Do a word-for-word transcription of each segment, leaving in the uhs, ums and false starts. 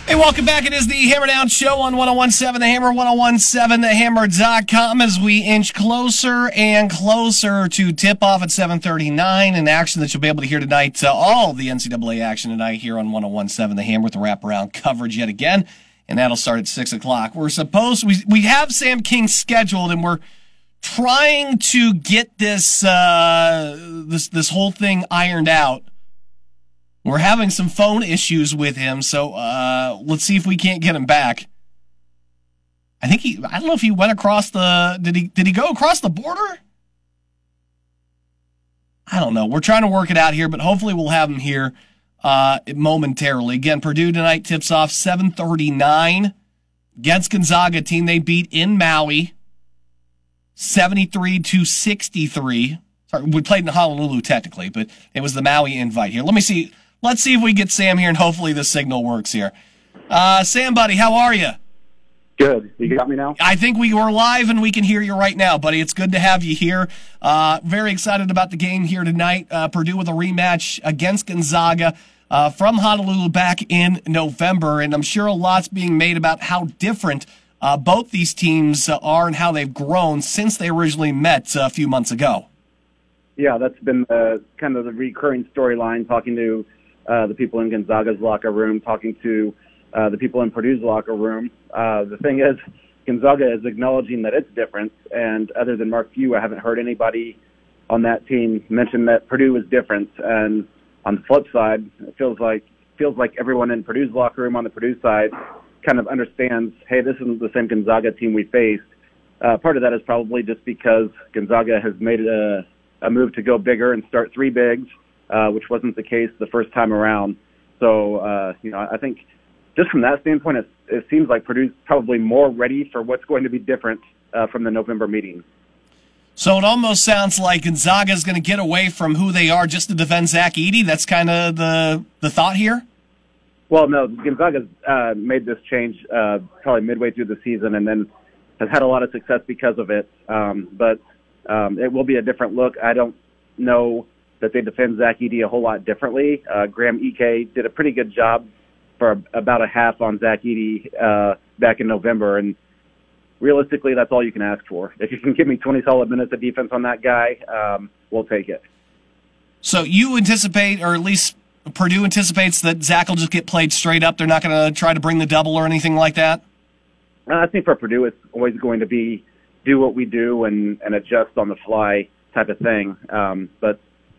Hey, welcome back. It is the Hammer Down Show on one oh one seven The Hammer, one oh one seven the hammer dot com, as we inch closer and closer to tip-off at seven thirty-nine, an action that you'll be able to hear tonight, uh, all the N C double A action tonight here on one oh one seven The Hammer with the wraparound coverage yet again, and that'll start at six o'clock. We're supposed, we, we have Sam King scheduled, and we're trying to get this, uh, this, this whole thing ironed out. We're having some phone issues with him, so uh, let's see if we can't get him back. I think he, I don't know if he went across the, did he, did he go across the border? I don't know. We're trying to work it out here, but hopefully we'll have him here uh, momentarily. Again, Purdue tonight tips off seven thirty-nine against Gonzaga, team they beat in Maui, seventy-three to sixty-three. Sorry, we played in Honolulu technically, but it was the Maui invite here. Let me see. Let's see if we get Sam here, and hopefully the signal works here. Uh, Sam, buddy, how are you? Good. You got me now? I think we were live, and we can hear you right now, buddy. It's good to have you here. Uh, very excited about the game here tonight. Uh, Purdue with a rematch against Gonzaga uh, from Honolulu back in November, and I'm sure a lot's being made about how different uh, both these teams uh, are and how they've grown since they originally met uh, a few months ago. Yeah, that's been uh, kind of the recurring storyline, talking to Uh, the people in Gonzaga's locker room, talking to uh, the people in Purdue's locker room. Uh, the thing is, Gonzaga is acknowledging that it's different, and other than Mark Few, I haven't heard anybody on that team mention that Purdue is different. And on the flip side, it feels like feels like everyone in Purdue's locker room on the Purdue side kind of understands, hey, this isn't the same Gonzaga team we faced. Uh, part of that is probably just because Gonzaga has made a, a move to go bigger and start three bigs, Uh, which wasn't the case the first time around. So, uh, you know, I think just from that standpoint, it, it seems like Purdue's probably more ready for what's going to be different uh, from the November meeting. So it almost sounds like Gonzaga's going to get away from who they are just to defend Zach Edey. That's kind of the the thought here? Well, no, Gonzaga's uh, made this change uh, probably midway through the season and then has had a lot of success because of it. Um, but um, it will be a different look. I don't know that they defend Zach Edey a whole lot differently. Uh, Graham Ike did a pretty good job for a, about a half on Zach Edey uh, back in November, and realistically, that's all you can ask for. If you can give me twenty solid minutes of defense on that guy, um, we'll take it. So you anticipate, or at least Purdue anticipates, that Zach will just get played straight up? They're not going to try to bring the double or anything like that? I think for Purdue, it's always going to be do what we do and, and adjust on the fly type of thing. Um, but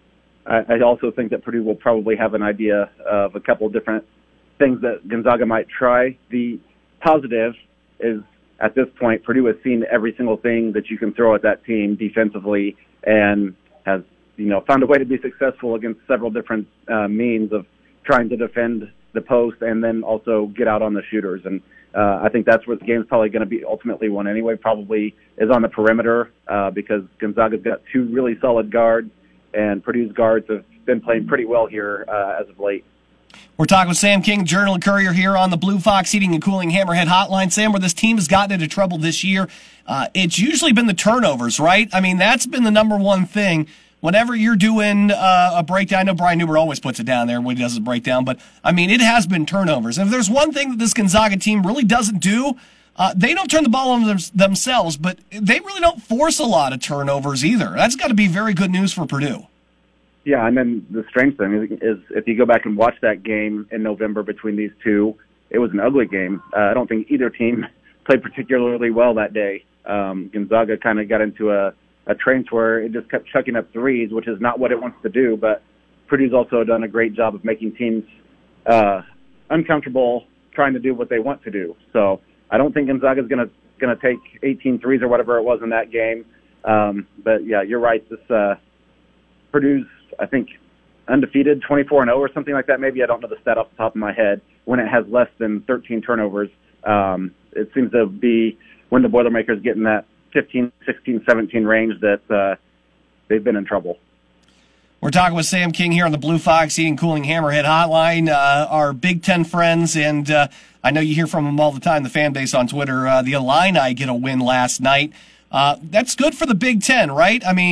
I also think that Purdue will probably have an idea of a couple of different things that Gonzaga might try. The positive is, at this point, Purdue has seen every single thing that you can throw at that team defensively and has, you know, found a way to be successful against several different uh, means of trying to defend the post and then also get out on the shooters. And uh, I think that's where the game's probably going to be ultimately won anyway, probably is on the perimeter uh, because Gonzaga's got two really solid guards, and Purdue's guards have been playing pretty well here uh, as of late. We're talking with Sam King, Journal and Courier, here on the Blue Fox Heating and Cooling Hammerhead Hotline. Sam, where this team has gotten into trouble this year, uh, it's usually been the turnovers, right? I mean, that's been the number one thing. Whenever you're doing uh, a breakdown, I know Brian Newber always puts it down there when he does a breakdown, but, I mean, it has been turnovers. And if there's one thing that this Gonzaga team really doesn't do, Uh, they don't turn the ball on them, themselves, but they really don't force a lot of turnovers either. That's got to be very good news for Purdue. Yeah, and then the strange thing is, is if you go back and watch that game in November between these two, it was an ugly game. Uh, I don't think either team played particularly well that day. Um, Gonzaga kind of got into a, a trance where it just kept chucking up threes, which is not what it wants to do, but Purdue's also done a great job of making teams uh, uncomfortable trying to do what they want to do. So I don't think Gonzaga's going to going to take eighteen threes or whatever it was in that game. Um, but, yeah, you're right. This uh, Purdue's, I think, undefeated, twenty-four and oh or something like that. Maybe I don't know the stat off the top of my head. When it has less than thirteen turnovers, um, it seems to be when the Boilermakers get in that fifteen, sixteen, seventeen range that uh, they've been in trouble. We're talking with Sam King here on the Blue Fox Heating Cooling Hammerhead Hotline, uh, our Big Ten friends, and uh, I know you hear from them all the time, the fan base on Twitter. Uh, the Illini get a win last night. Uh, that's good for the Big Ten, right? I mean,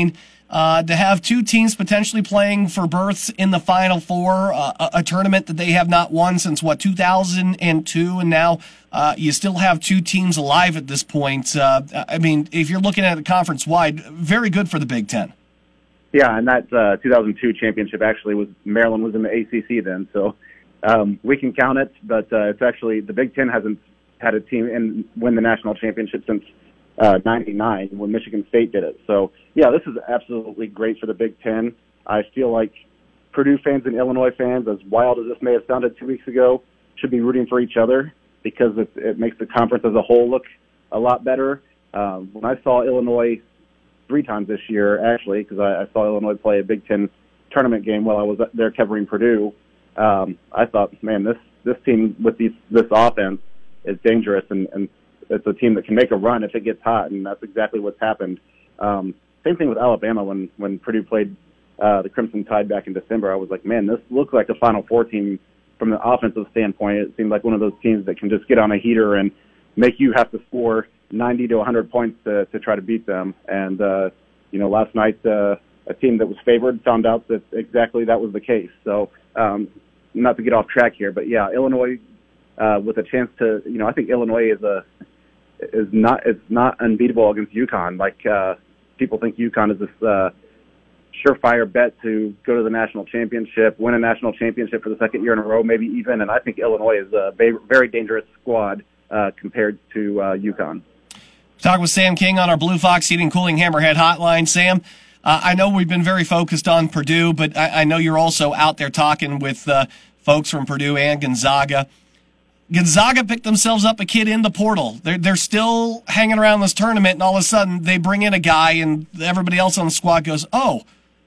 Uh, to have two teams potentially playing for berths in the Final Four, uh, a, a tournament that they have not won since, what, two thousand two, and now uh, you still have two teams alive at this point. Uh, I mean, if you're looking at it conference-wide, very good for the Big Ten. Yeah, and that uh, two thousand two championship actually was, Maryland was in the A C C then, so um, we can count it, but uh, it's actually, the Big Ten hasn't had a team in, win the national championship since Uh, ninety-nine when Michigan State did it. So, yeah, this is absolutely great for the Big Ten. I feel like Purdue fans and Illinois fans, as wild as this may have sounded two weeks ago, should be rooting for each other because it, it makes the conference as a whole look a lot better. Um, when I saw Illinois three times this year, actually, because I, I saw Illinois play a Big Ten tournament game while I was there covering Purdue, um, I thought, man, this, this team with these, this offense is dangerous, and, and it's a team that can make a run if it gets hot, and that's exactly what's happened. Um, same thing with Alabama when, when Purdue played uh, the Crimson Tide back in December. I was like, man, this looks like a Final Four team from the offensive standpoint. It seemed like one of those teams that can just get on a heater and make you have to score ninety to one hundred points to, to try to beat them. And, uh, you know, last night uh, a team that was favored found out that exactly that was the case. So um, not to get off track here, but, yeah, Illinois uh, with a chance to, you know, I think Illinois is a – is not it's not unbeatable against UConn. Like uh, people think UConn is this uh, surefire bet to go to the national championship, win a national championship for the second year in a row, maybe even. And I think Illinois is a very dangerous squad uh, compared to uh, UConn. Talking with Sam King on our Blue Fox Heating Cooling Hammerhead Hotline. Sam, uh, I know we've been very focused on Purdue, but I, I know you're also out there talking with uh, folks from Purdue and Gonzaga. Gonzaga picked themselves up a kid in the portal. They're, they're still hanging around this tournament, and all of a sudden they bring in a guy, and everybody else on the squad goes, oh,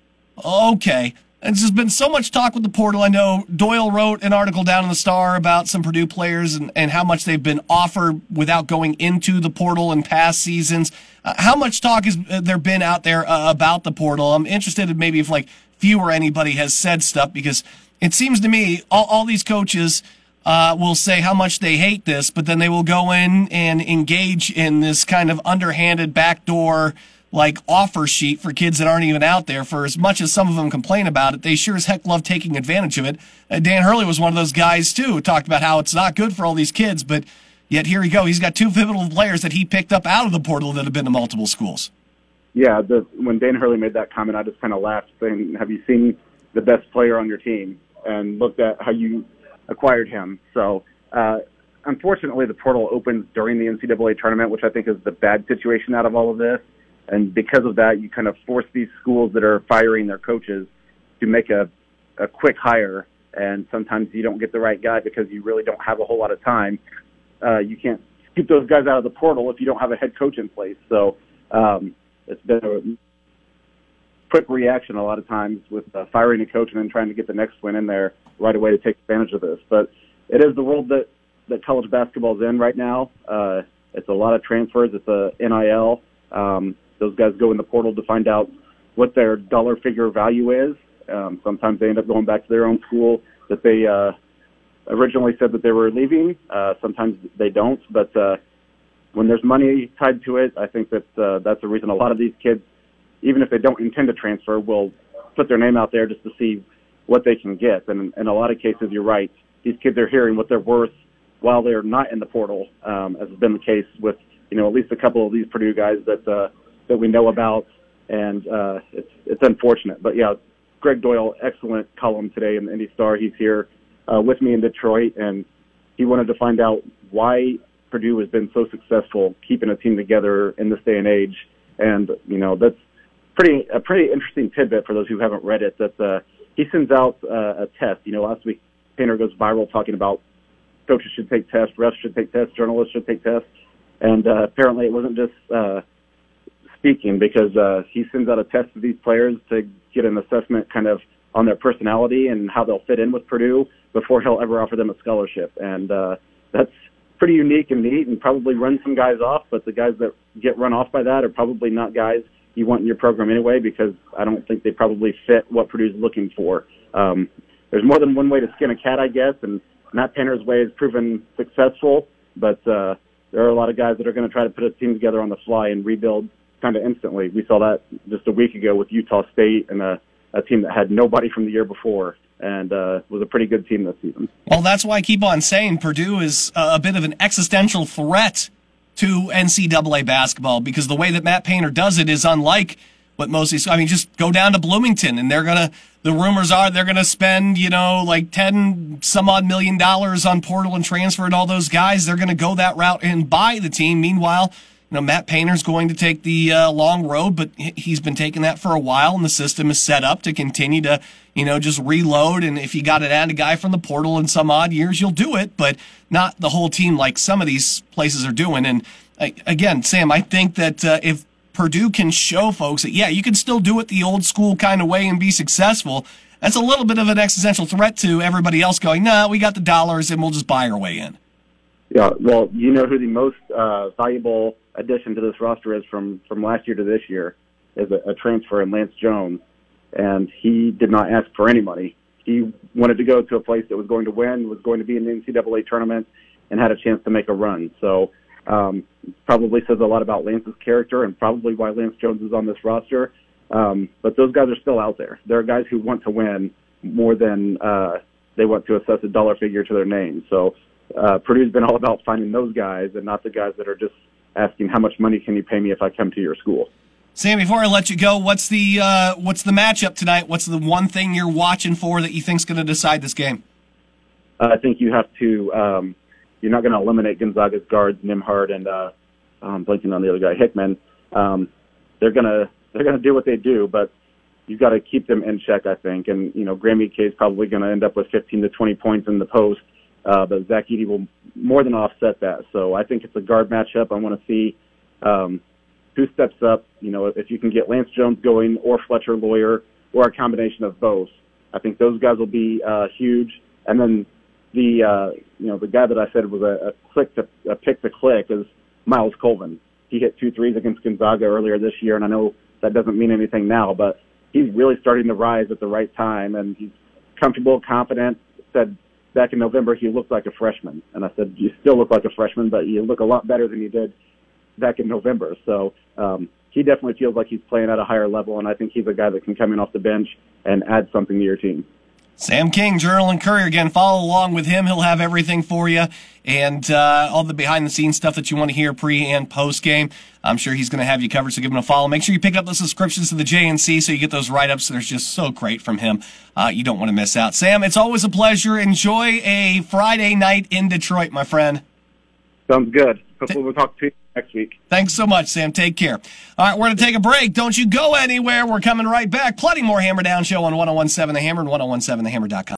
okay. And there's been so much talk with the portal. I know Doyle wrote an article down in the Star about some Purdue players and, and how much they've been offered without going into the portal in past seasons. Uh, how much talk has there been out there uh, about the portal? I'm interested in maybe if, like, few or anybody has said stuff, because it seems to me all, all these coaches – Uh, will say how much they hate this, but then they will go in and engage in this kind of underhanded backdoor like offer sheet for kids that aren't even out there. For as much as some of them complain about it, they sure as heck love taking advantage of it. Uh, Dan Hurley was one of those guys too, who talked about how it's not good for all these kids, but yet here you go. He's got two pivotal players that he picked up out of the portal that have been to multiple schools. Yeah, the, when Dan Hurley made that comment, I just kind of laughed, saying, have you seen the best player on your team? And looked at how you acquired him. So, uh, unfortunately, the portal opens during the N C double A tournament, which I think is the bad situation out of all of this. And because of that, you kind of force these schools that are firing their coaches to make a, a quick hire. And sometimes you don't get the right guy because you really don't have a whole lot of time. Uh, you can't keep those guys out of the portal if you don't have a head coach in place. So, um, it's been a quick reaction a lot of times with uh, firing a coach and then trying to get the next one in there right away to take advantage of this. But it is the world that, that college basketball is in right now. Uh, it's a lot of transfers. It's a N I L. Um, those guys go in the portal to find out what their dollar figure value is. Um, sometimes they end up going back to their own school that they uh, originally said that they were leaving. Uh, sometimes they don't. But uh, when there's money tied to it, I think that uh, that's the reason a lot of these kids, even if they don't intend to transfer, will put their name out there just to see what they can get. And in a lot of cases, you're right. These kids are hearing what they're worth while they're not in the portal, um, as has been the case with, you know, at least a couple of these Purdue guys that uh, that we know about. And uh, it's it's unfortunate. But, yeah, Greg Doyle, excellent column today in the Indy Star. He's here uh, with me in Detroit, and he wanted to find out why Purdue has been so successful keeping a team together in this day and age. And, you know, that's pretty a pretty interesting tidbit for those who haven't read it, that uh, he sends out uh, a test. You know, last week Painter goes viral talking about coaches should take tests, refs should take tests, journalists should take tests. And uh, apparently it wasn't just uh, speaking, because uh, he sends out a test to these players to get an assessment kind of on their personality and how they'll fit in with Purdue before he'll ever offer them a scholarship. And uh, that's pretty unique and neat and probably runs some guys off, but the guys that get run off by that are probably not guys you want in your program anyway, because I don't think they probably fit what Purdue's looking for. Um, there's more than one way to skin a cat, I guess, and Matt Painter's way has proven successful, but uh, there are a lot of guys that are going to try to put a team together on the fly and rebuild kind of instantly. We saw that just a week ago with Utah State and a, a team that had nobody from the year before, and uh, was a pretty good team this season. Well, that's why I keep on saying Purdue is a bit of an existential threat to N C double A basketball, because the way that Matt Painter does it is unlike what most of these, I mean, just go down to Bloomington and they're going to, the rumors are they're going to spend, you know, like ten some odd million dollars on portal and transfer and all those guys. They're going to go that route and buy the team. Meanwhile, you know, Matt Painter's going to take the uh, long road, but he's been taking that for a while, and the system is set up to continue to, you know, just reload. And if you got to add a guy from the portal in some odd years, you'll do it, but not the whole team like some of these places are doing. And uh, again, Sam, I think that uh, if Purdue can show folks that, yeah, you can still do it the old school kind of way and be successful, that's a little bit of an existential threat to everybody else going, nah, we got the dollars and we'll just buy our way in. Yeah, well, you know who the most uh, valuable addition to this roster is from, from last year to this year is a, a transfer in Lance Jones, and he did not ask for any money. He wanted to go to a place that was going to win, was going to be in the N C double A tournament, and had a chance to make a run. So um, probably says a lot about Lance's character and probably why Lance Jones is on this roster. Um, but those guys are still out there. There are guys who want to win more than uh, they want to assess a dollar figure to their name. So uh, Purdue's been all about finding those guys and not the guys that are just asking how much money can you pay me if I come to your school. Sam, before I let you go, what's the uh, what's the matchup tonight? What's the one thing you're watching for that you think's going to decide this game? Uh, I think you have to. Um, you're not going to eliminate Gonzaga's guards, Nimhard and uh, I'm blanking on the other guy, Hickman. Um, they're gonna they're gonna do what they do, but you've got to keep them in check, I think. And you know, Graham Eke is probably going to end up with fifteen to twenty points in the post, uh, but Zach Edey will more than offset that. So I think it's a guard matchup. I want to see. Um, Who steps up? You know, if you can get Lance Jones going or Fletcher Lawyer or a combination of both, I think those guys will be uh, huge. And then the uh, you know the guy that I said was a, a click to a pick to click is Miles Colvin. He hit two threes against Gonzaga earlier this year, and I know that doesn't mean anything now, but he's really starting to rise at the right time, and he's comfortable, confident. Said back in November he looked like a freshman, and I said you still look like a freshman, but you look a lot better than you did back in November. So um, he definitely feels like he's playing at a higher level, and I think he's a guy that can come in off the bench and add something to your team. Sam King, Journal and Courier. Again, follow along with him. He'll have everything for you, and uh, all the behind-the-scenes stuff that you want to hear pre- and post-game. I'm sure he's going to have you covered, so give him a follow. Make sure you pick up the subscriptions to the J N C so you get those write-ups. They're just so great from him. Uh, you don't want to miss out. Sam, it's always a pleasure. Enjoy a Friday night in Detroit, my friend. Sounds good. Hopefully we'll talk to you next week. Thanks so much, Sam. Take care. All right, we're going to take a break. Don't you go anywhere. We're coming right back. Plenty more Hammer Down Show on one oh one seven The Hammer and ten seventeen the hammer dot com.